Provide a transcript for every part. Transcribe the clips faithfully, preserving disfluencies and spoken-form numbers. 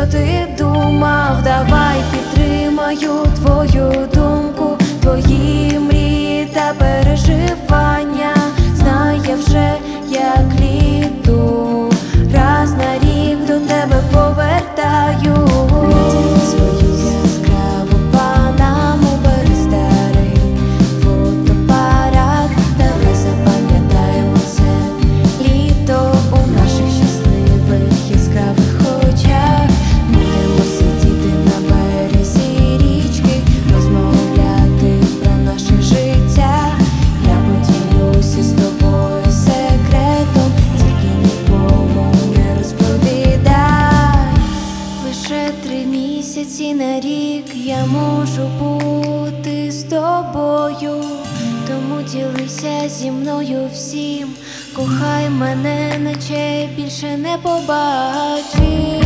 ти думав, давай підтримаю твою думку, твої мрії та переживання. Знаю вже, як літо, раз на рік до тебе повертаю. Свою яскраву панаму, бери старий фотоапарат, давай запам'ятаємо це літо у наших щасливих яскравих очах. Будемо сидіти на березі річки, розмовляти про наше життя. Я поділюся з тобою секретом, тільки нікому не розповідай. Лише три місяці на рік я можу бути з тобою, тому ділися зі мною всім, кохай мене, наче більше не побачиш.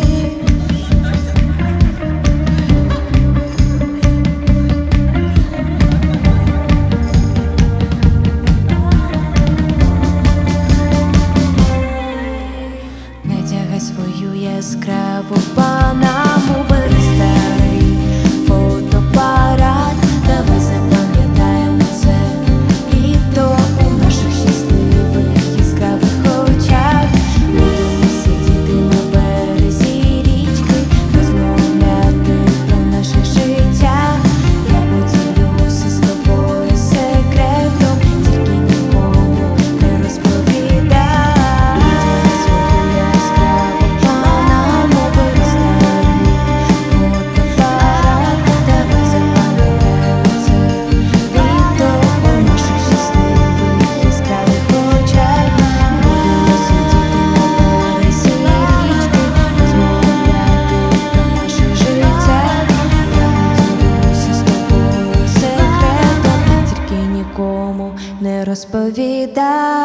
Надягай свою яскраву панаму, бери старий фотоапарат, давай запам'ятаємо це літо у наших щасливих яскравих очах. Будемо сидіти на березі річки, розмовляти про наше життя. Я поділюся з тобою секретом, тільки нікому не розповідай. Не розповідай.